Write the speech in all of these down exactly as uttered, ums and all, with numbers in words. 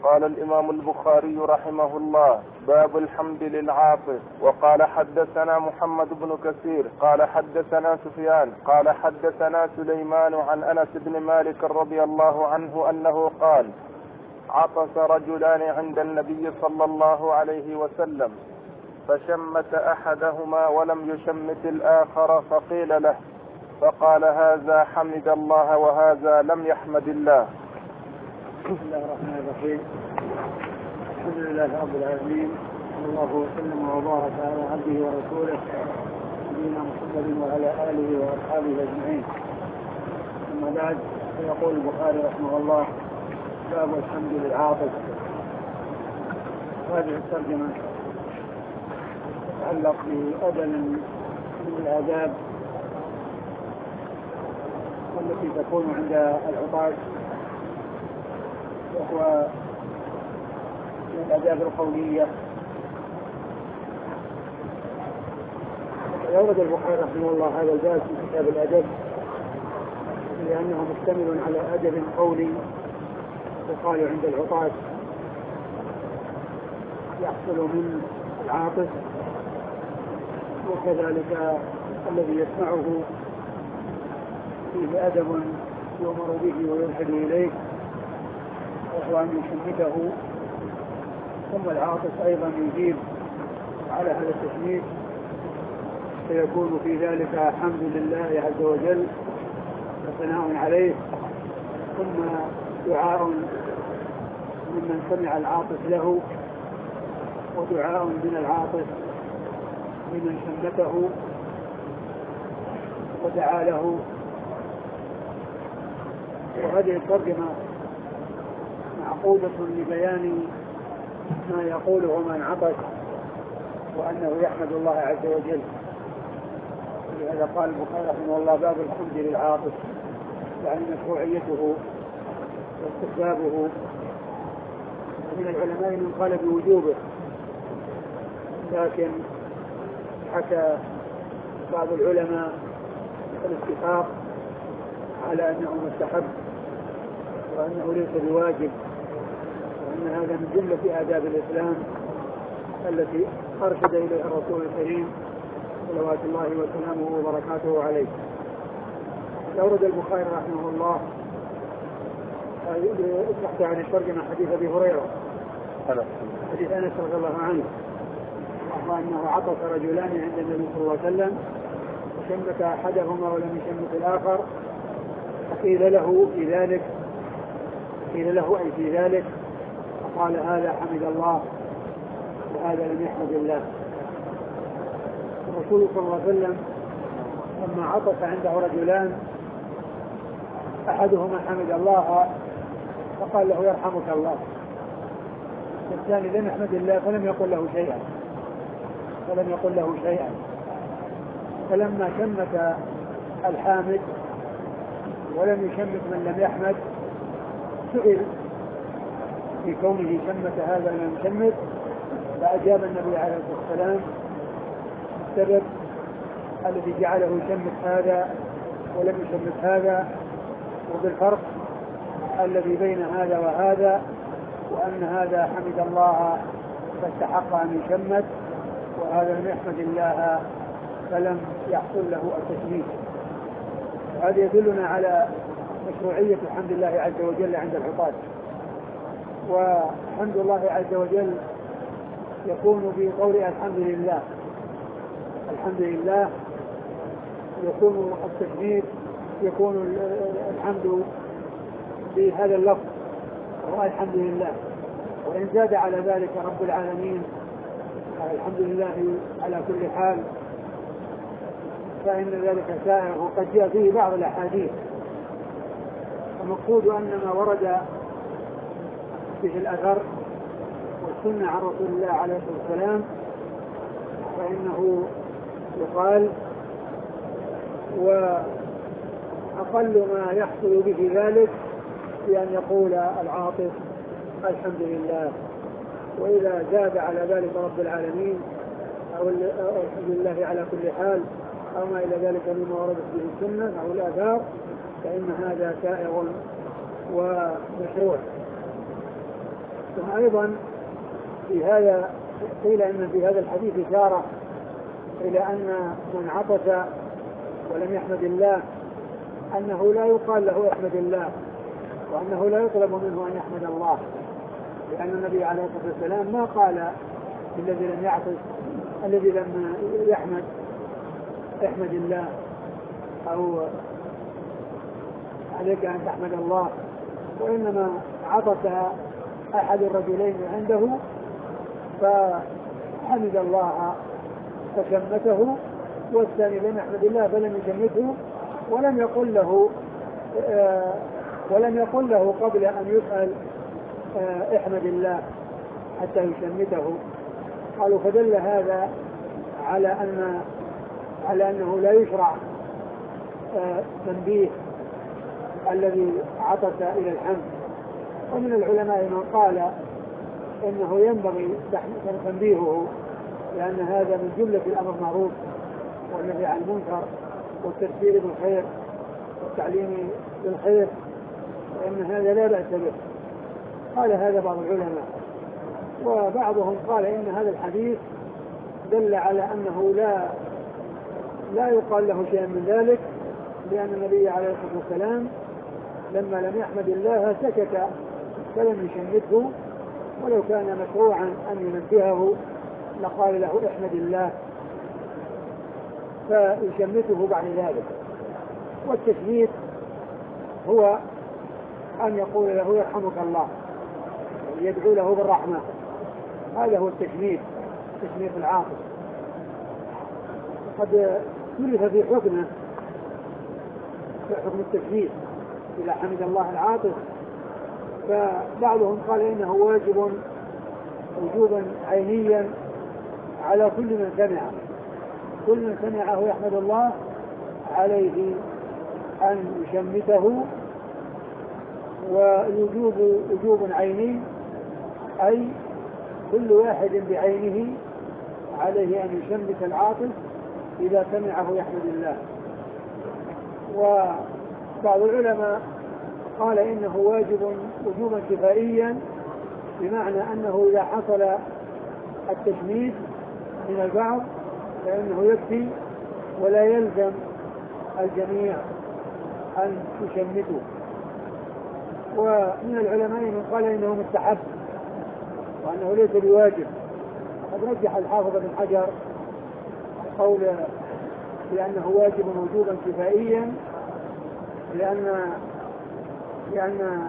قال الإمام البخاري رحمه الله: باب الحمد للعاطف. وقال حدثنا محمد بن كثير قال حدثنا سفيان قال حدثنا سليمان عن أنس بن مالك رضي الله عنه أنه قال: عطس رجلان عند النبي صلى الله عليه وسلم فشمت أحدهما ولم يشمت الآخر فقيل له فقال: هذا حمد الله وهذا لم يحمد الله. بسم الله الرحمن الرحيم. الحمد لله رب العالمين، صلى الله وسلم وبارك على عبده ورسوله نبينا محمد وعلى آله وأصحابه أجمعين. أما بعد، فيقول البخاري رحمه الله: باب الحمد للعاطف. هذه الترجمة تتعلق بأدب من الآداب التي تكون عند العطاش، وهو من الآداب القولية. يورد البخاري رحمه الله هذا الباب في كتاب الأدب لأنه مشتمل على أدب قولي يقال عند العطاش يحصل من العاطف، وكذلك الذي يسمعه فيه أدب يؤمر به ويرشد إليه، وهو أن يشمته، ثم العاطف أيضا يجيب على هذا التشميت، فيكون في ذلك حمد لله عز وجل وثناء عليه، ثم دعاء ممن سمع العاطف له، ودعاء من العاطف لمن شمته ودعا له. وهذه الترجمة معقودة لبيان ما يقوله من عطش وأنه يحمد الله عز وجل. لهذا قال البخاري رحمه الله: باب الحمد للعاطف، يعني مشروعيته واستحبابه. من العلماء من قال بوجوبه، لكن حكى بعض العلماء الاتفاق على أنه مستحب وأنه ليس بواجب، وأن هذا من جملة آداب الإسلام التي أرشد إليها الرسول الكريم صلوات الله وسلامه وبركاته عليه. يورد البخاري رحمه الله تحت عن الترجمة حديث أبي هريرة حديث أنس رضي الله عنه، وهو أنه عطس رجلان عند النبي صلى الله عليه وسلم فشمت أحدهما ولم يشمت الآخر، فقيل له في ذلك قيل له أي في ذلك فقال: هذا حمد الله وهذا لم يحمد الله. الرسول صلى الله عليه وسلم لما عطس عنده رجلان أحدهما حمد الله فقال له: يرحمك الله، والثاني لم يحمد الله فلم يقل له شيئا فلم يقل له شيئا فلما شمت الحامد ولم يشمت من لم يحمد سئل في كونه شمت هذا لم يشمت، فأجاب النبي عليه الصلاة والسلام السبب الذي جعله يشمت هذا ولم يشمت هذا، وبالفرق الذي بين هذا وهذا، وأن هذا حمد الله فاستحق أن يشمت، وهذا لم يحمد الله فلم يحصل له التشميت. هذا يدلنا على مشروعية حمد الله عز وجل عند العطاش. وحمد الله عز وجل يكون بقول الحمد لله، الحمد لله يكون التشميت، يكون الحمد بهذا اللفظ وهو الحمد لله، وإن زاد على ذلك رب العالمين الحمد لله على كل حال فإن ذلك سائر، وقد جاء فيه بعض الأحاديث. المقصود أن ما ورد به الأثر والسنة عن رسول الله عليه الصلاة والسلام فإنه يقال، وأقل ما يحصل به ذلك بأن يقول العاطف الحمد لله، وإذا زاد على ذلك رب العالمين أو الحمد لله على كل حال أو ما إلى ذلك مما وردت به السنة أو الآثار فإن هذا سائغ ومشروع. ثم أيضا في هذا قيل أن في هذا الحديث إشارة إلى أن من عطس ولم يحمد الله أنه لا يقال له احمد الله، وأنه لا يطلب منه أن يحمد الله، لأن النبي عليه الصلاة والسلام ما قال الذي لم يعطس الذي لم يحمد احمد الله أو عليك أن تحمد الله، وإنما عطس أحد الرجلين عنده فحمد الله فشمته، والثاني لم يحمد الله فلم يشمته، ولم يقل له آه ولم يقل له قبل أن يسأل آه احمد الله حتى يشمته. قالوا فدل هذا على أن على أنه لا يشرع آه تنبيه الذي عطس إلى الحمد. ومن العلماء من قال إنه ينبغي تنبيهه، لأن هذا من جملة الأمر المعروف والنهي عن المنكر والتذكير بالخير والتعليم بالخير، وإن هذا لا بأس به. قال هذا بعض العلماء، وبعضهم قال إن هذا الحديث دل على أنه لا لا يقال له شيء من ذلك، لأن النبي عليه الصلاة والسلام لما لم يحمد الله سكت فلم يشمته، ولو كان مشروعا أن ينبهه لقال له احمد الله فيشمته بعد ذلك. والتشميت هو أن يقول له يرحمك الله، يدعو له بالرحمة، هذا هو التشميت، تشميت العاطف. قد اختلف في حكمه، في حكم التشميت إذا حمد الله العاطف، فبعضهم قال إنه واجب وجوبا عينيا على كل من سمعه، كل من سمعه يحمد الله عليه أن يشمته، ويوجوب وجوب عيني أي كل واحد بعينه عليه أن يشمت العاطف إذا سمعه يحمد الله. وبعض العلماء قال إنه واجب وجوبا كفائيا، بمعنى أنه إذا حصل التشميت من البعض فإنه يكفي ولا يلزم الجميع أن يشمتوا. ومن العلماء من قال إنه مستحب وأنه ليس بواجب. قد رجح الحافظ بن حجر قول بأنه واجب وجوبا كفائيا، لأن لأن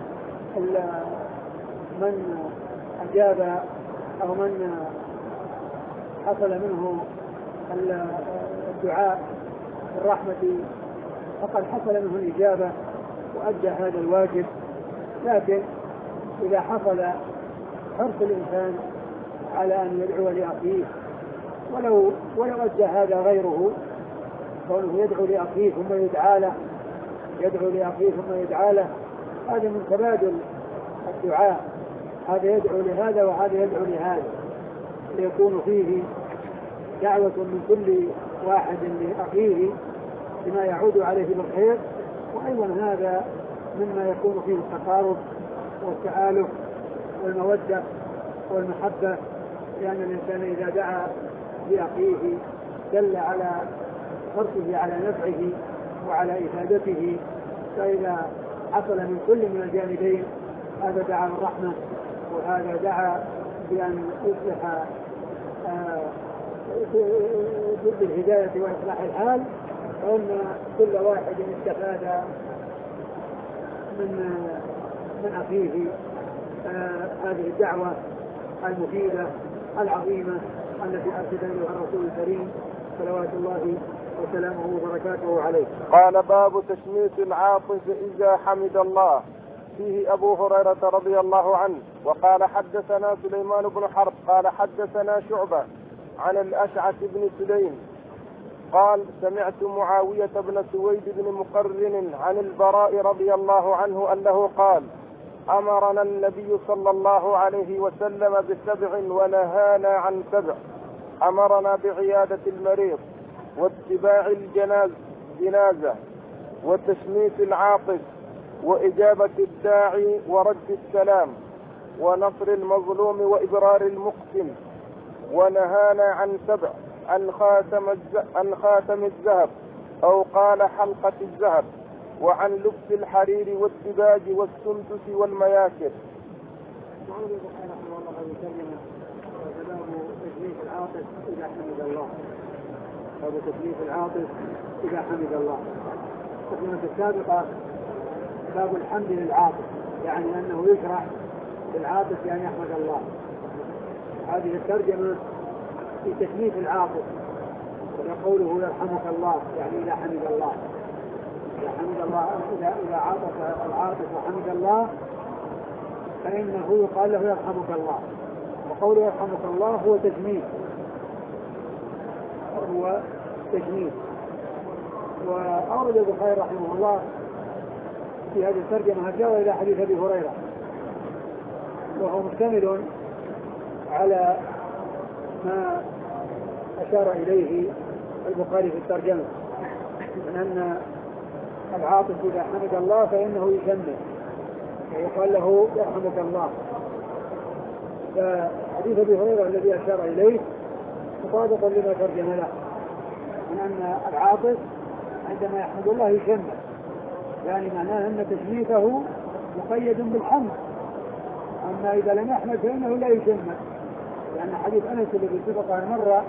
من أجاب أو من حصل منه الدعاء بالرحمة فقد حصل منه الإجابة وأدى هذا الواجب. لكن إذا حصل حرص الإنسان على أن يدعو لأخيه ولو ولو أدى هذا غيره، كونه يدعو لأخيه ثم يدعى له، يدعو لأخيه ثم يدعى له، هذا من تبادل الدعاء، هذا يدعو لهذا وهذا يدعو لهذا، ليكون فيه دعوة من كل واحد لأخيه بما يعود عليه بالخير. وأيضا هذا مما يكون فيه التقارب والتآلف والمودة والمحبة، لأن الإنسان إذا دعا لأخيه دل على حرصه على نفعه وعلى إفادته. فإذا حصل من كل من الجانبين، هذا دعا بالرحمة وهذا دعا بأن يصلح بالهداية وإصلاح الحال، فإن كل واحد استفاد من من أخيه آه هذه الدعوة المفيدة العظيمة التي أرشد إليها الرسول الكريم صلوات الله وسلامه وبركاته عليه. قال باب تشميت العاطف إذا حمد الله. فيه أبو هريرة رضي الله عنه. وقال حدثنا سليمان بن حرب قال حدثنا شعبة عن الأشعث بن سليم قال سمعت معاوية بن سويد بن مقرن عن البراء رضي الله عنه أنه قال أمرنا النبي صلى الله عليه وسلم بسبع ونهانا عن سبع. أمرنا بعيادة المريض واتباع الجنازة وتشميت العاطف وإجابة الداعي ورد السلام ونصر المظلوم وإبرار المقسم. ونهانا عن سبع: عن خاتم, عن خاتم الذهب أو قال حلقة الذهب، وعن لبس الحرير والدباج والسندس والمياسر. قال البخاري رحمه الله هذه الترجمة باب تكليف العاطف إذا حمد الله. باب تكليف العاطف إذا حمد الله. الترجمة السابقة باب الحمد للعاطف، يعني أنه يشرع للعاطف أن يحمد الله. هذه الترجمة في تكليف العاطف، وقوله يرحمك الله يعني إذا حمد الله. إذا حمد الله إذا إذا عاطف العاطف وحمد الله فإنه يقال له يرحمك الله. وقوله يرحمك الله هو تجميل، هو تجميل. وأورد البخاري رحمه الله في هذه الترجمة هجاوة إلى حديث أبي هريرة، وهو مشتمل على ما أشار إليه البخاري في الترجمة من أن العاطف إذا حمد الله فإنه يشمل ويقال له يرحمك الله. فحديث أبي هريرة الذي أشار إليه مطابق لما ترجم له من أن العاطف عندما يحمد الله يشمل، يعني معناه أن تشميته مقيد بالحمد. أما إذا لم يحمد فإنه لا يشمل، لأن حديث أنس الذي سبق أن مر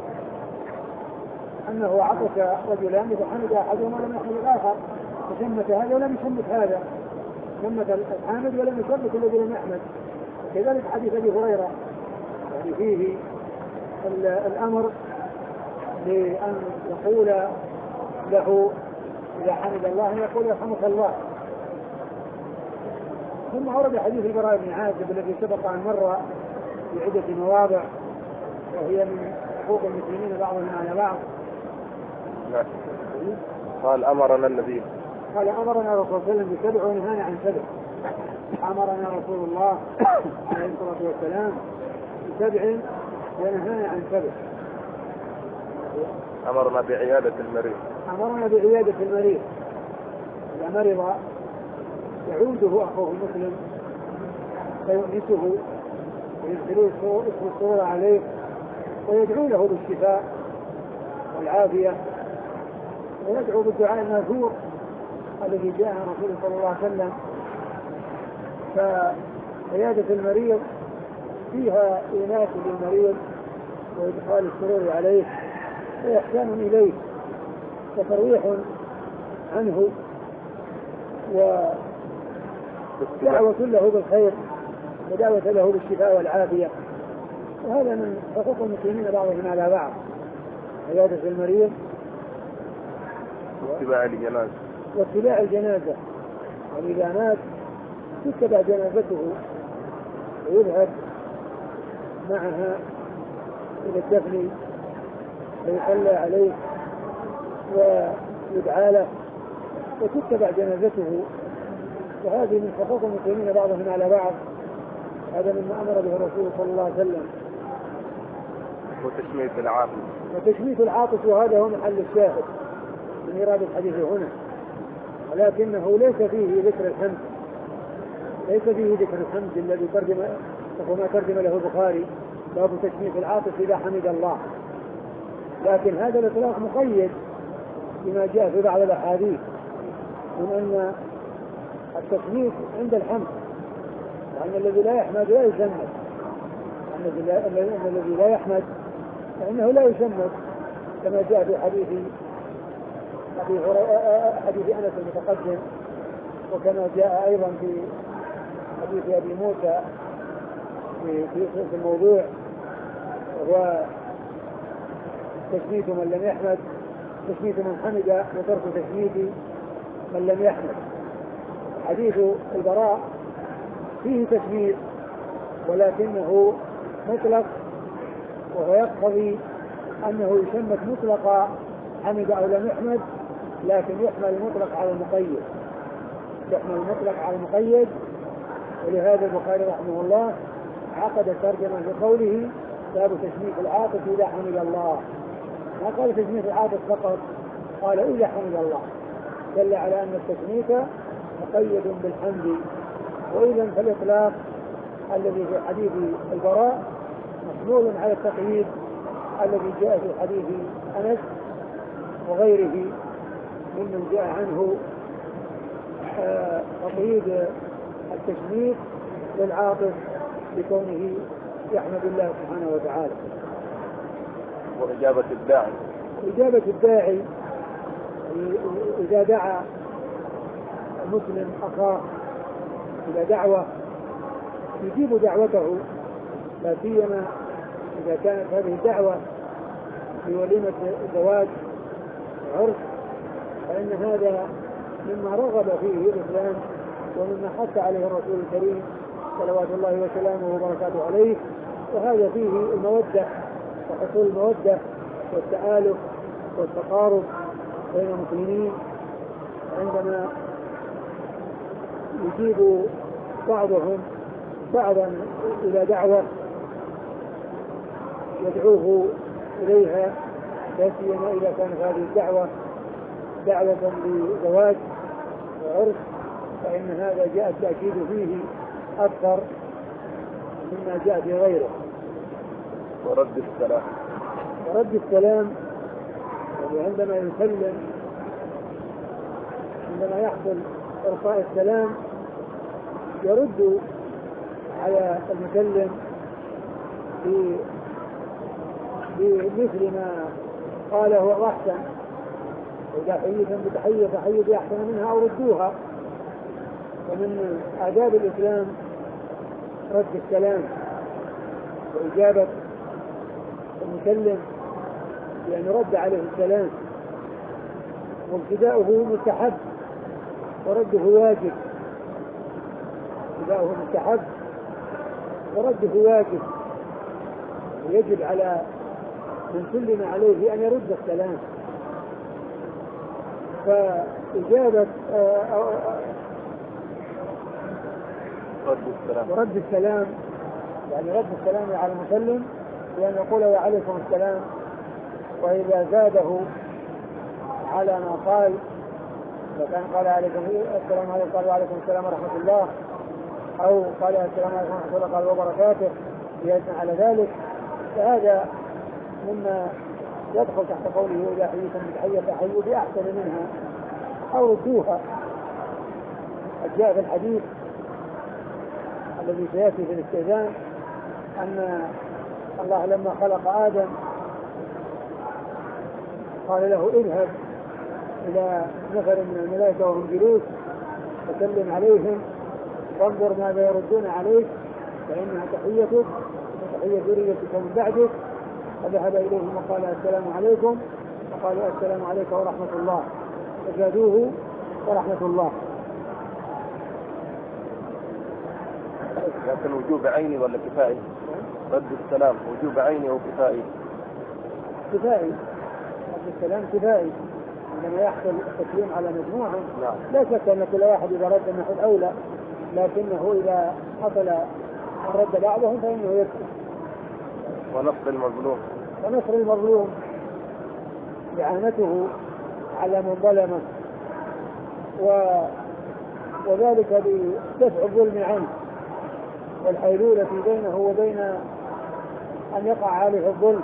أنه عطس رجلان فحمد أحدهما ولم يحمد الآخر، فشمت هذا ولم يشمت هذا، شمت الحامد ولم يشمت الذي لم يحمد. كذلك حديث أبي هريرة يعني فيه الأمر بأن يقول له إذا حمد الله يقول يرحمك الله. ثم ورد حديث البراء بن عازب الذي سبق أن مر في عدة مواضع، وهي من حقوق المسلمين بعضهم على بعض. لا. قال أمرنا النبي قال أمرنا رسول الله صلى الله عليه وسلم بسبع ونهانا عن سبع. أمرنا رسول الله عليه الصلاة والسلام بسبع ونهانا عن سبع. أمرنا بعيادة المريض أمرنا بعيادة المريض. إذا مرض يعوده أخوه المسلم فيؤنسه ويدخلوا اسم الصورة عليه ويدعو له بالشفاء والعافية، ويدعو بالدعاء الماثور الذي جاء عن رسول صلى الله عليه وسلم. فعيادة المريض فيها إيناس للمريض وإدخال السرور عليه وإحسان إليه وترويح عنه ودعوة له بالخير ودعوة له بالشفاء والعافية. وهذا من حقوق المسلمين بعضهم على بعض، عيادة المريض واتباع الجنازة واتباع الجنازة. وإذا مات تتبع جنازته ويذهب معها إلى الدفن ويصلى عليه ويدعى له وتتبع جنازته. وهذه من حقوق المسلمين بعضهم على بعض. هذا مما أمر به الرسول صلى الله عليه وسلم. وتشميت العاطف وتشميت العاطف، وهذا هو محل الشاهد من إرادة الحديث هنا، ولكنه ليس فيه ذكر الحمد، ليس فيه ذكر الحمد الذي ترجم وما ترجم له البخاري باب تشميت العاطف إذا حمد الله. لكن هذا الإطلاق مقيد بما جاء في بعض الأحاديث من أن التشميت عند الحمد، وأن الذي لا يحمد لا يشمت، أن الذي لا يحمد فإنه لا يشمت، كما جاء في حديث حديث أنس المتقدم، وكما جاء أيضا في حديث أبي موسى في في الموضوع، وهو تشميت من لم يحمد، تشميت من حمد وترك تشميت من لم يحمد. حديث البراء فيه تشميت ولكنه مطلق، وهو يقتضي أنه يشمت مطلق حمد أو لم يحمد، لكن يحمل المطلق على المقيد، يحمل المطلق على المقيد. ولهذا البخاري رحمه الله عقد الترجمة بقوله باب تشميت العاطف إذا حمد الله. ما قال تشميت العاطف فقط، قال إذا حمد الله، دل على أن التشميت مقيد بالحمد. وإذا فالإطلاق الذي في حديث البراء محمول على التقييد الذي جاء في حديث أنس وغيره ممن جاء عنه تقييد التشميت للعاطف بكونه يحمد الله سبحانه وتعالى. وإجابة الداعي إجابة الداعي إذا دعا المسلم أخاه إلى دعوة يجيب دعوته، لا سيما إذا كانت هذه الدعوة في وليمة زواج عرس، فإن هذا مما رغب فيه الإسلام ومما حث عليه الرسول الكريم صلوات الله وسلامه وبركاته عليه، وهذا فيه المودة وحصول المودة والتآلف والتقارب بين المسلمين عندما يجيب بعضهم بعضا إلى دعوة يدعوه إليها، لا سيما إذا كانت هذه الدعوة دعوة لزواج وعرس، فإن هذا جاء التأكيد فيه أكثر مما جاء في غيره. ورد السلام ورد السلام يعني عندما يسلم، عندما يحصل إرساء السلام يرد على المسلم بمثل ما قاله وأحسن، إذا حييتم بتحية فحيوا بأحسن منها أو ردوها. ومن آداب الإسلام رد السلام وإجابة المسلم بأن يرد عليه السلام، وابتداؤه مستحب ورده واجب. ابتداؤه مستحب ورده واجب، ويجب على من سلم عليه أن يرد السلام. فإجابة رد السلام ورد السلام يعني رد السلام على المسلم بأن يقول وعليكم السلام، وإذا زاده على ما قال فكان قال عليكم السلام عليكم قال وعليكم السلام ورحمة الله، أو قال السلام عليكم ورحمة الله قال وبركاته يجمع على ذلك، فهذا مما يدخل تحت قوله إذا حييتم بتحية فحيوا بأحسن منها أو ردوها. جاء في الحديث الذي سيأتي في الاستئذان أن الله لما خلق آدم قال له اذهب إلى نفر من الملائكة وهم جلوس وسلم عليهم وانظر ماذا يردون عليك فإنها تحيتك وتحية ذريتك من بعدك. فذهب إليهم وقال السلام عليكم، وقالوا السلام عليكم ورحمة الله، فزادوه ورحمة الله. لكن وجوب عيني ولا كفائي؟ رد السلام وجوب عيني أو كفائي؟ كفائي، رد السلام كفائي عندما يحصل التسليم على مجموعة. نعم. لا شك أن كل واحد إذا رد النحو الأولى، لكنه إذا حصل أن رد بعضهم فإنه يكفي. ونصر المظلوم ونصر المظلوم إعانته على من ظلمه، و... وذلك بدفع الظلم عنه والحيلولة بينه وبين أن يقع عليه الظلم.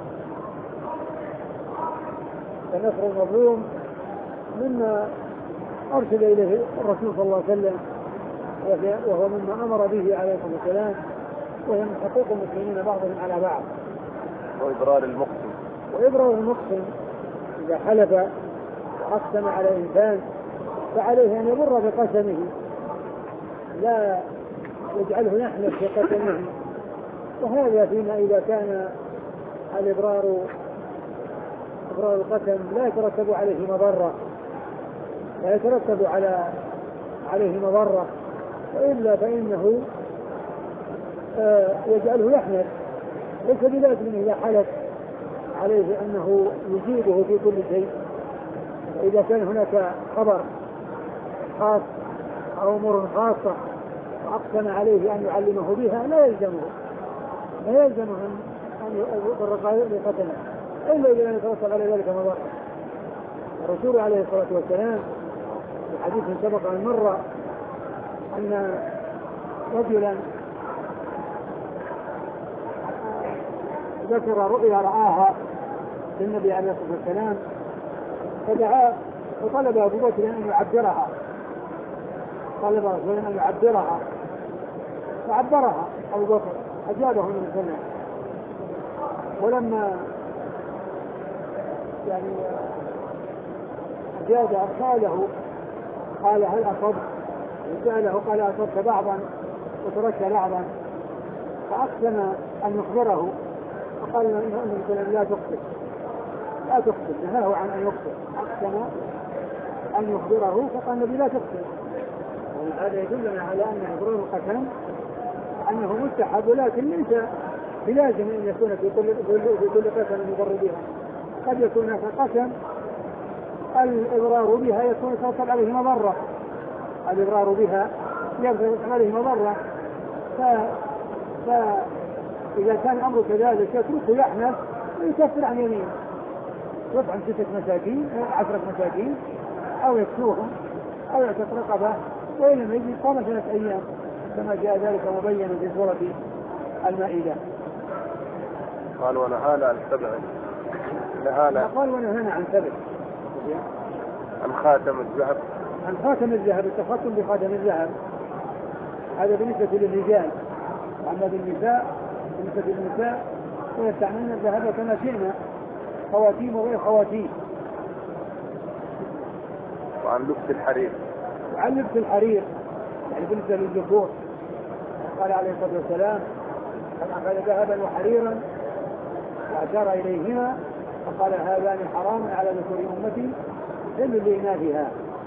فنصر المظلوم مما أرسل إليه الرسول صلى الله عليه وسلم، وهو مما أمر به عليه الصلاة والسلام، وهي من حقوق المسلمين بعضهم على بعض. وإبرار المقسم وإبرار المقسم إذا حلف وأقسم على إنسان فعليه أن يبر بقسمه، لا يجعله يحلف في قسمه. وهذا فيما إذا كان الإبرار إبرار القسم لا يترتب عليه مضرة، لا يترتب على عليه مضرة، وإلا فإنه آه يجعله يحنث. ليس بلازم إذا حلف عليه أنه يجيبه في كل شيء. إذا كان هناك خبر خاص أو أمور خاصة وأقسم عليه أن يعلمه بها لا يلزمه لا يلزمه أن يضر بقتله إلا إذا لم يترتب على ذلك مضرة. الرسول عليه الصلاة والسلام في حديث سبق عن مرة أن رجلا ذكر رؤيا رآها للنبي عليه الصلاة والسلام فدعا وطلب أبو بكر أن يعبرها طلب رسول أن يعبرها فعبرها أبو بكر أجابه من السنة. ولما يعني أجاب أرساله قال هل أصبت؟ سأله قال أصبت بعضا وتركت بعضا فأقسم أن يخبره فقال إنه لا تخبر لا تخبر نهاه عن أن يخبر أقسم أن يخبره فقال النبي لا تخبر. وهذا يدلنا على أن إبرار القسم أنه مستحب ولكن ليس بلازم أن يكون في كل في كل قسم يضر بها. قد يكون هناك قسم الإبرار بها يكون يترتب عليه مضرة الإبرار بها يترتب عليه مضرة فإذا كان الأمر كذلك يتركه يحنث ويكفر عن يمين يطعم ستة مساكين عشرة مساكين أو يكسوهم أو يعتق رقبة وإنما يجي قام ثلاث أيام كما جاء ذلك مبينا في سورة المائدة. قال ونهانا عن سبع نهانا قال ونهانا عن سبع عن خاتم الذهب عن خاتم الذهب التختم بخاتم الذهب هذا بالنسبة للرجال. أما بالنساء بالنسبة للنساء ويستعملون الذهب كما شئنا خواتيم وغير خواتيم. وعن لبس الحرير وعن لبس الحرير يعني بالنسبة للذكور قال عليه الصلاة والسلام قد أخذ ذهبا وحريرا وأشار إليهما فقال هذان حرام على ذكور أمتي حل لإناثها.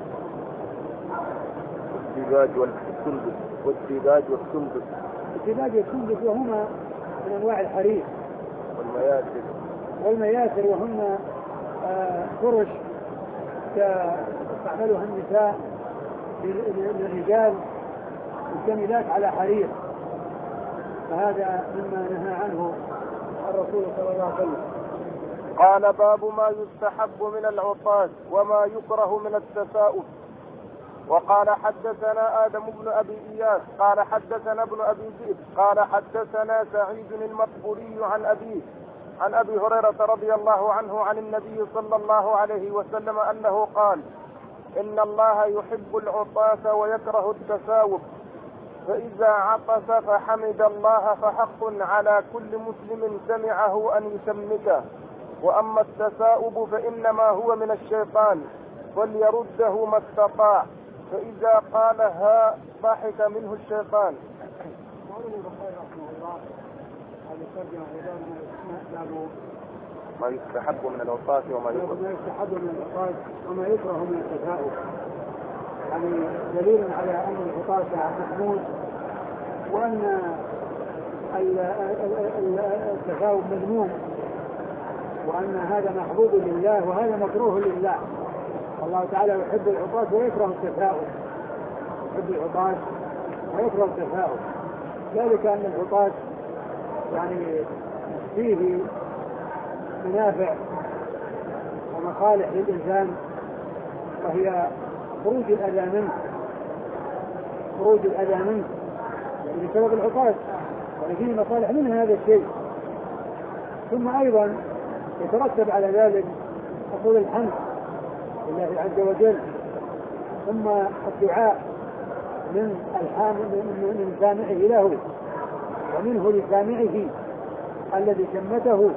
الديباج والسندس والديباج والسندس الديباج والسندس وهما من أنواع الحرير والمياسر والمياسر وهن فرش تستعملها النساء للرجال الجميلات على حرير فهذا مما نهى عنه الرسول صلى الله عليه وسلم. قال باب ما يستحب من العطاس وما يكره من التساؤل. وقال حدثنا آدم بن أبي إياس قال حدثنا ابن أبي ذئب قال حدثنا سعيد المقبوري عن أبيه عن أبي هريرة رضي الله عنه عن النبي صلى الله عليه وسلم أنه قال إن الله يحب العطاس ويكره التساؤب فإذا عطس فحمد الله فحق على كل مسلم سمعه أن يسمته وأما التساؤب فإنما هو من الشيطان فليرده ما استطاع فإذا قالها ضحك منه الشيطان. ما يستحب من العطاس وما يكره ما يستحب من العطاس وما يكره من التساؤب يعني دليل على أن العطاس محمود وأن التساؤب مذموم وأن هذا محبوب لله وهذا مكروه لله. الله تعالى يحب العطاس ويكره التساؤب يحب العطاس ويكره التساؤب ذلك أن العطاس يعني فيه منافع ومصالح للإنسان وهي خروج الأذى منه خروج الأذى منه يعني بسبب العطاس يعني فيه مصالح من هذا الشيء. ثم أيضا يترتب على ذلك حصول الحمد لله عز وجل ثم الدعاء من الحامد من سامعه له ومنه لسامعه الذي شمته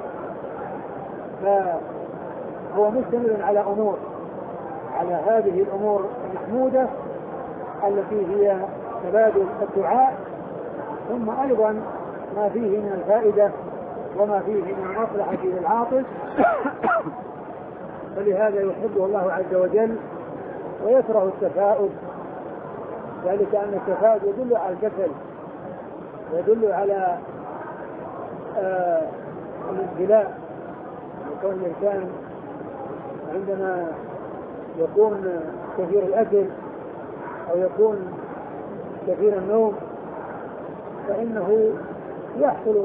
فهو مشتمل على أمور على هذه الأمور المحمودة التي هي تبادل الدعاء ثم أيضا ما فيه من الفائدة وما فيه من المصلحة للعاطس فلهذا يحبه الله عز وجل ويكره التفاؤل ذلك أن التفاؤل يدل على الكسل ويدل على آه الانزلاء يكون الإنسان عندما يكون كثير الأكل أو يكون كثير النوم فإنه يحصل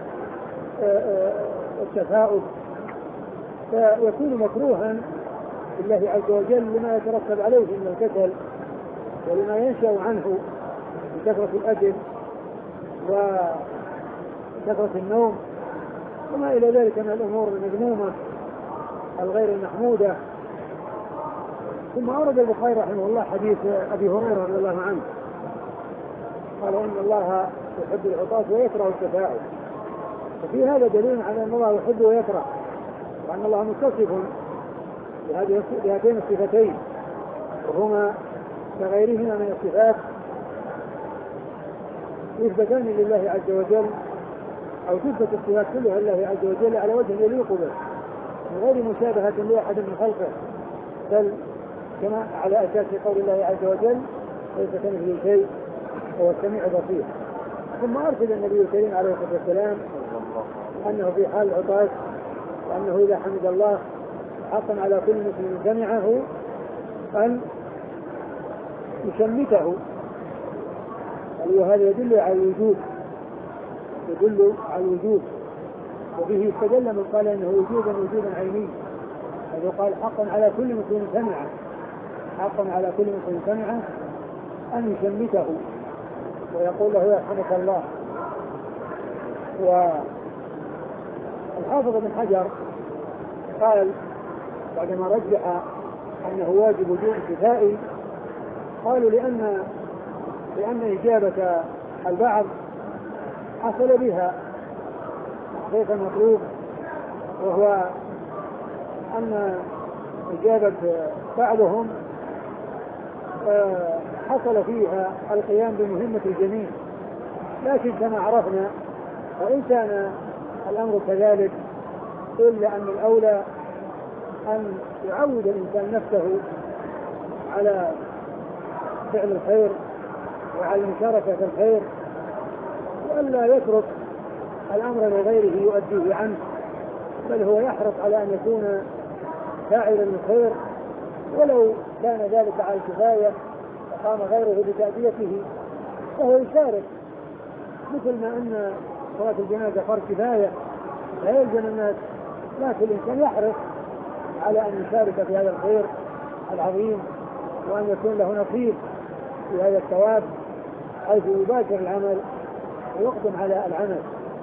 التفاؤل فيكون مكروها لله عز وجل لما يترتب عليه من الكسل ولما ينشأ عنه بكثرة الأكل وكثرة النوم وما إلى ذلك من الأمور المذمومة الغير المحمودة. ثم أورد البخاري رحمه الله حديث أبي هريرة رضي الله عنه قال إن الله يحب العطاة ويكره التفاؤل، وفي هذا دليل على أن الله يحب ويكره، وأن الله متصف بهاتين الصفتين وهما كغيرهما من الصفات يثبتان لله عز وجل، أو تثبت الصفات كلها لله عز وجل على وجه يليق به من غير مشابهة لأحد من خلقه، بل كما على أساس قول الله عز وجل ليس كمثله شيء هو السميع البصير. ثم أرشد النبي الكريم عليه الصلاة والسلام أنه في حال العطاس، وأنه إذا حمد الله حقا على كل مسلم سمعه أن يشمته، وهذا يدل على الوجود يدل على الوجود وبه استدل من قال انه وجودا وجودا عيني، هذا قال حقا على كل مسلم سمعه حقا على كل مسلم سمعه ان يشمته ويقول له يرحمك الله. والحافظ ابن حجر قال بعدما رجح انه واجب وجوب الشفاء، قالوا لان لان اجابه البعض حصل بها تحقيق المطلوب، وهو أن إجابة بعضهم حصل فيها القيام بمهمة الجميع، لكن كما عرفنا وإن كان الأمر كذلك إلا أن الأولى أن يعود الإنسان نفسه على فعل الخير وعلى المشاركة في الخير، وألا يترك الأمر لغيره يؤديه عنه، بل هو يحرص على أن يكون فاعلا للخير ولو كان ذلك على الكفاية وقام غيره بتأديته فهو يشارك، مثل ما أن صلاة الجنازة فرض كفاية لا يلزم الناس، لكن الإنسان يحرص على أن يشارك في هذا الخير العظيم وأن يكون له نصيب في هذا الثواب، حيث يباشر العمل ويقدم على العمل.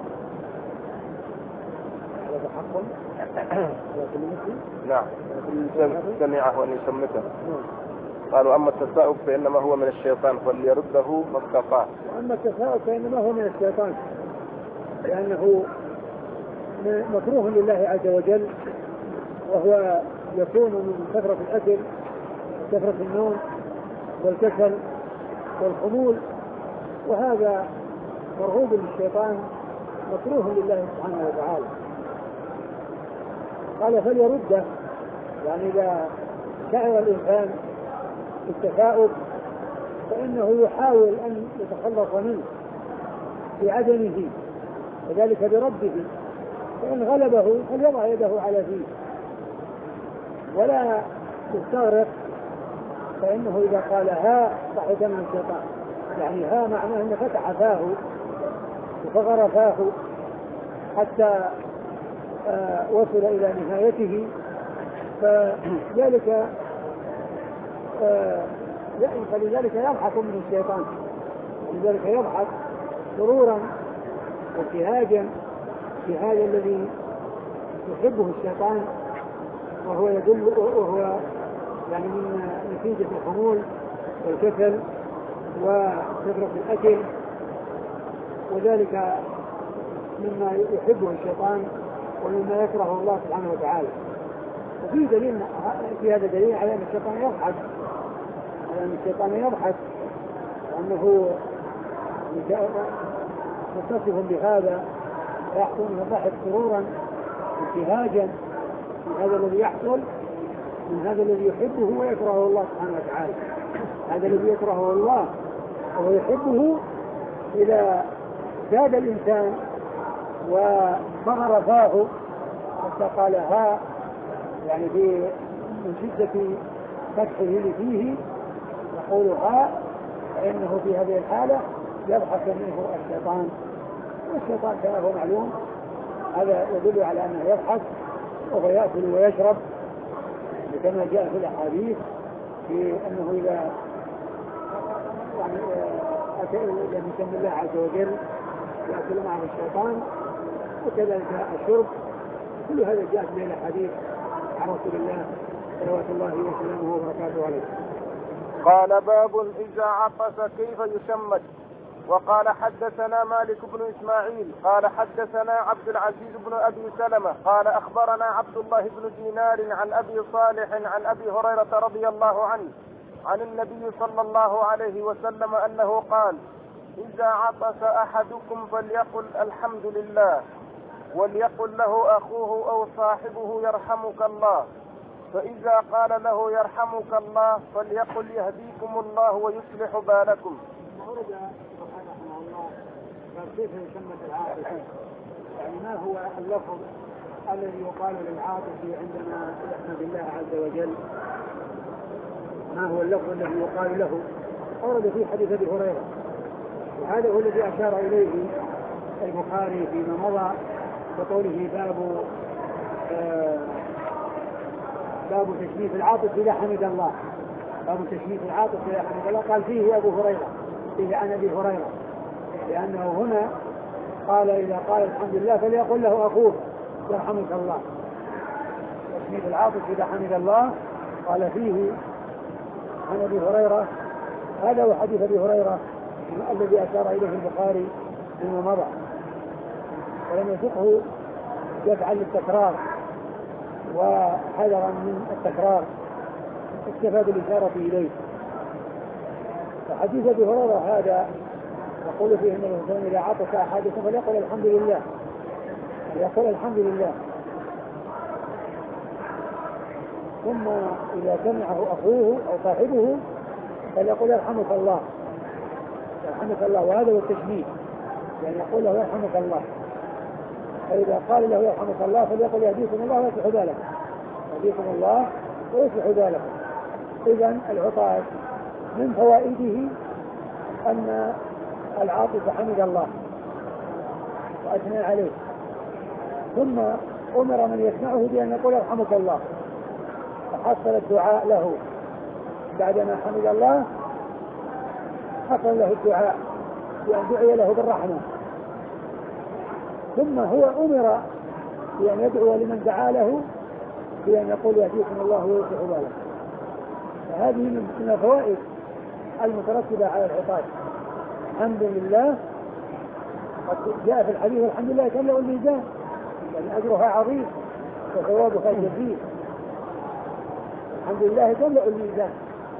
هذا حق على كل مسلم. نعم سمعه أن يشمته. قالوا أما التثاؤب فإنما هو من الشيطان فليرده ما استطاع. وأما التثاؤب فإنما هو من الشيطان لأنه مكروه لله عز وجل، وهو يكون من كثرة الأكل كثرة النوم والكسل والخمول، وهذا مرغوب للشيطان مكروه لله سبحانه وتعالى. قال فليرده، يعني إذا شعر الإنسان بالتثاؤب فإنه يحاول أن يتخلص منه بعدمه وذلك بربه، فإن غلبه فليضع يده على فيه ولا يستغرق، فإنه إذا قال ها ضحك من الشيطان، يعني ها معناه أنه فتح فاه وفغر فاه حتى آه وصل إلى نهايته، فذلك آه فلذلك يضحك من الشيطان، لذلك يضحك سرورا وابتهاجا في هذا الذي يحبه الشيطان، وهو يدل وهو يعني من نتيجة الخمول والكسل وكثرة الأكل، وذلك مما يحبه الشيطان ومما يكرهه الله سبحانه وتعالى. وفي دليل في هذا دليل على أن الشيطان يضحك على أن الشيطان يضحك وأنه متصف بهذا ويحصل من الضحك سرورا ابتهاجا من هذا الذي يحصل من هذا الذي يحبه ويكرهه الله سبحانه وتعالى. هذا الذي يكرهه الله وهو يحبه إذا زاد الإنسان وصغر فاه حتى قال ها، يعني في من شدة فتحه فيه يقول ها، فإنه في هذه الحالة يضحك منه الشيطان، والشيطان كما هو معلوم هذا يدل على أنه يضحك وهو يأكل ويشرب، كما جاء في الأحاديث في أنه إذا يعني أتى إلى الله عز وجل يأكل معه الشيطان وكذلك الشرب، كل هذا جاء من الأحاديث عن رسول الله صلوات الله وسلامه وبركاته عليه. قال باب إذا عطس كيف يشمت. وقال حدثنا مالك بن إسماعيل قال حدثنا عبد العزيز بن أبي سلمة قال أخبرنا عبد الله بن دينار عن أبي صالح عن أبي هريرة رضي الله عنه عن النبي صلى الله عليه وسلم أنه قال إذا عطس أحدكم فليقل الحمد لله وليقل له أخوه أو صاحبه يرحمك الله، فإذا قال له يرحمك الله فليقل يهديكم الله ويصلح بالكم. ورد رحمه الله قال كيف يشمت العاطس، يعني ما هو اللفظ الذي يقال للعاطس عندما يحمد الله عز وجل، ما هو اللفظ الذي يقال له؟ ورد في حديث ابي هريره، وهذا هو الذي اشار اليه البخاري فيما مضى بقوله باب آه باب تشميت العاطس اذا حمد الله. باب تشميت العاطس اذا حمد الله قال فيه ابو هريره، فيه عن ابي هريره، لانه هنا قال اذا قال الحمد لله فليقل له اخوه يرحمك الله. تشميت العاطس اذا حمد الله قال فيه عن ابي هريره، هذا هو حديث ابي هريره الذي اشار اليه البخاري فيما مضى، ولم يسقه يفعل التكرار وحذرا من التكرار اكتفى بالإشارة إليه. فحديث ابي هريره هذا يقول فيه ان الانسان اذا عطس احدكم فليقل الحمد لله، فليقل الحمد لله، ثم اذا سمعه اخوه او صاحبه فليقل يرحمك الله يرحمك الله، وهذا هو التشميت، يعني يقول له يرحمك الله. فإذا قال له يرحمك الله فليقل يهديكم الله ويصلح بالكم، يهديكم الله ويصلح بالكم. إذن العطاس من فوائده أن العاطس حمد الله وأثنى عليه، ثم أمر من يسمعه بأن يقول يرحمك الله، فحصل الدعاء له بعدما حمد الله، حصل له الدعاء بأن دعي له بالرحمة، ثم هو أمر بأن يدعو لمن دعا له بأن يقول يهديكم الله ويصلح بالكم. فهذه من الفوائد المترتبة على العطاس. الحمد لله قد جاء في الحديث الحمد لله تملأ الميزان، يعني أجرها عظيم وثوابها جزيل. الحمد لله تملأ الميزان،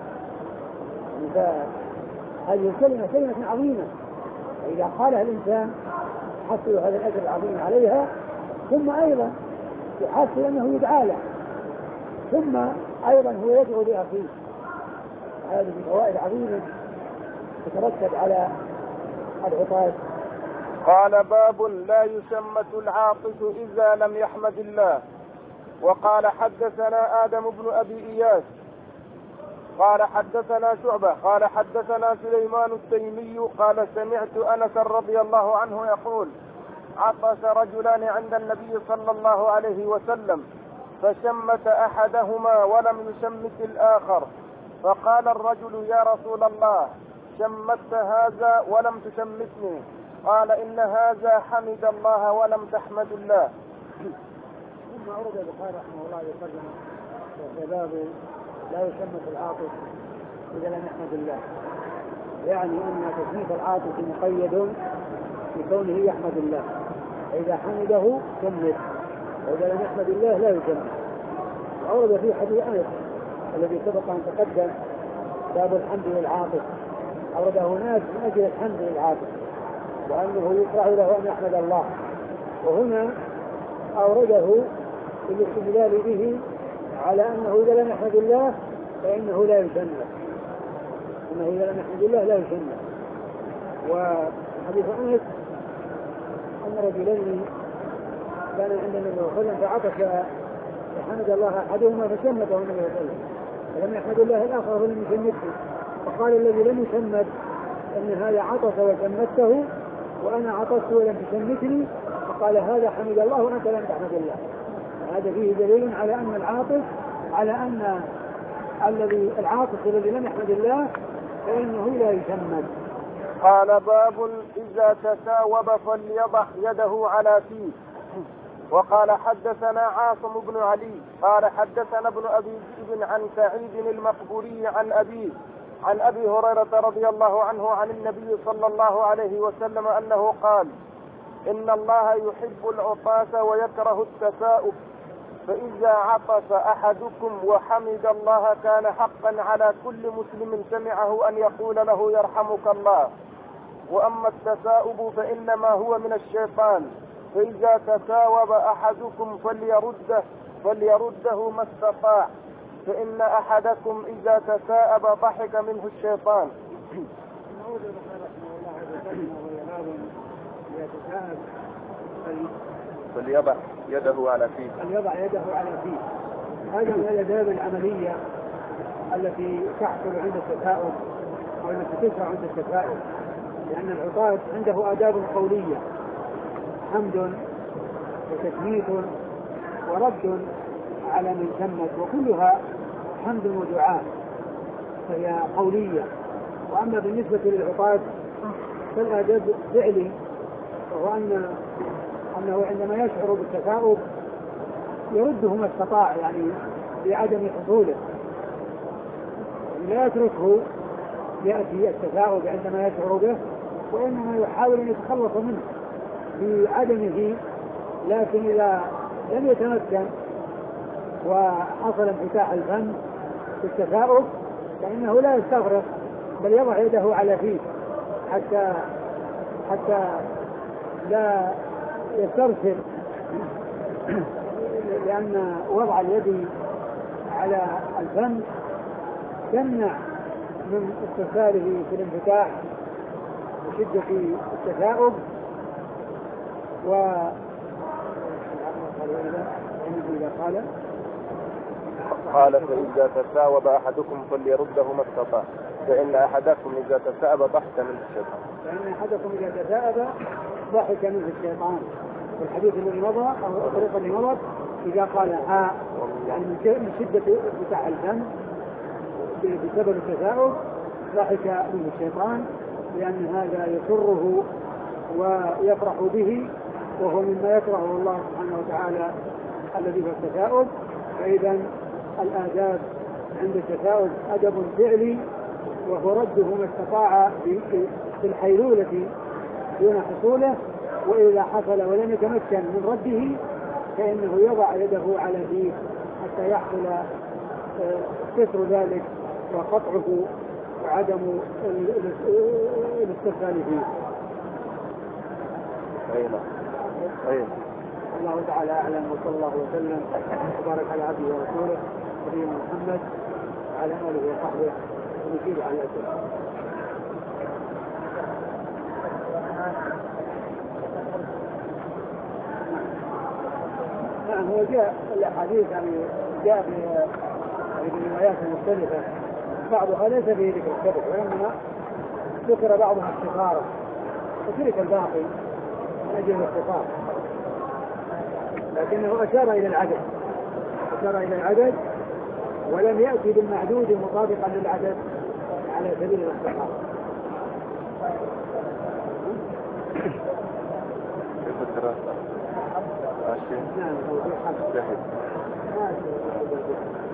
فهذه الكلمة كلمة عظيمة، فإذا قالها الإنسان يحصل هذا الأجر العظيم عليها، ثم أيضا يحصل أنه يدعى له، ثم أيضا هو يدعو لأخيه. هذه فوائد عظيمة تترتب على العطاس. قال باب لا يشمت العاطس إذا لم يحمد الله. وقال حدثنا آدم بن أبي إياس قال حدثنا شعبة قال حدثنا سليمان التيمي قال سمعت أنس رضي الله عنه يقول عطس رجلان عند النبي صلى الله عليه وسلم فشمت أحدهما ولم يشمت الآخر، فقال الرجل يا رسول الله شمت هذا ولم تشمتني، قال إن هذا حمد الله ولم تحمد الله. ثم أورد البخاري رحمه الله يقدم في باب لا يشمت العاطس إذا لم يحمد الله، يعني أن تشميت العاطس مقيد بكونه يحمد الله، فإذا حمده شمت، وإذا لم يحمد الله لا يشمت. وأورد في حديث أنس الذي سبق أن تقدم باب الحمد للعاطس، أورده ناس من أجل الحمد للعاطس وأنه يشرع له أن يحمد الله، وهنا أورده بالاستدلال به على أنه إذا لم يحمد الله فإنه لا يشمت، أنه إذا لم يحمد الله لا يشمت. وحديث أنس أن رجلين كان عند النبي صلى الله عليه وسلم فعطس فحمد الله أحدهما فشمته النبي صلى الله عليه وسلم، فلم يحمد الله الآخر فلم يشمته، فقال الذي لم يشمت أن هذا عطس وشمته وأنا عطست ولم تشمتني، فقال هذا حمد الله وأنت لم تحمد الله. هذا فيه دليل على أن العاطس على أن الذي العاطس الذي لم يحمد الله فإنه لا يشمت. قال باب إذا تساوب فليضع يده على فيه. وقال حدثنا عاصم بن علي قال حدثنا ابن أبي ذئب عن سعيد المقبوري عن أبيه عن أبي هريرة رضي الله عنه عن النبي صلى الله عليه وسلم أنه قال: إن الله يحب العطاس ويكره التثاؤب، فإذا عطس أحدكم وحمد الله كان حقا على كل مسلم سمعه أن يقول له يرحمك الله. وأما التثاؤب فإنما هو من الشيطان، فإذا تثاوب أحدكم فليرده فليرده ما استطاع، فإن أحدكم إذا تثاءب ضحك منه الشيطان. فليضع يده على فيه فليضع يده على فيه. هذا من الآداب العملية التي تحصل عند التثاؤب أو التي تشرع عند التثاؤب، لأن العطاس عنده آداب قولية: حمد وتثميت ورد على من ثمت، وكلها حمد ودعاء فهي قولية. وأما بالنسبة للعطاس فالآداب فعلي، وهو أن أنه عندما يشعر بالتثاؤب يرده ما استطاع، يعني بعدم حصوله، لا يتركه يأتي التثاؤب عندما يشعر به، وإنما يحاول أن يتخلص منه بعدمه. لكن إذا لم يتمكن وحصل انفتاح الفم في التثاؤب فإنه لا يستغرق، بل يضع يده على فيه حتى حتى لا يسترسل، لأن وضع اليد على الفم يمنع من استرساله في الانفتاح وشدة التثاؤب. و قال قال فإذا تثاوب أحدكم فليرده ما استطاع، فإن أحدكم إذا تثاءب ضحك منه الشيطان فإن أحدكم إذا تثاءب ضحك منه الشيطان. والحديث الذي مضى أو الطريقة اللي مضت إذا قال ها، يعني من شدة انفتاح الفم بسبب التثاؤب ضحك منه الشيطان، لأن هذا يسره ويفرح به، وهو مما يكرهه الله سبحانه وتعالى الذي في التثاؤب. فإذا الآداب عند التثاؤب أدب فعلي، وهو رده ما استطاع في الحيلولة دون حصوله، وإذا حصل ولم يتمكن من رده فإنه يضع يده على فيه حتى يحصل كسر ذلك وقطعه وعدم الاسترسال فيه. أيضا أيضا الله تعالى أعلم، وصلى الله وسلم وبارك على عبده ورسوله نبينا محمد وعلى آله وصحبه ونجيب على أسره. نعم، هو جاء الأحاديث يعني جاء في الروايات المختلفة، بعضها ليس فيه ذكر السبب، وإنما ذكر بعضها اختصارا وترك الباقي من أجل الاختصار، لكنه أشار إلى العدد أشار إلى العدد ولم يأتي بالمعدود مطابقا للعدد على سبيل الاختصار. كيف الدراسة؟ نعم، هو في حق.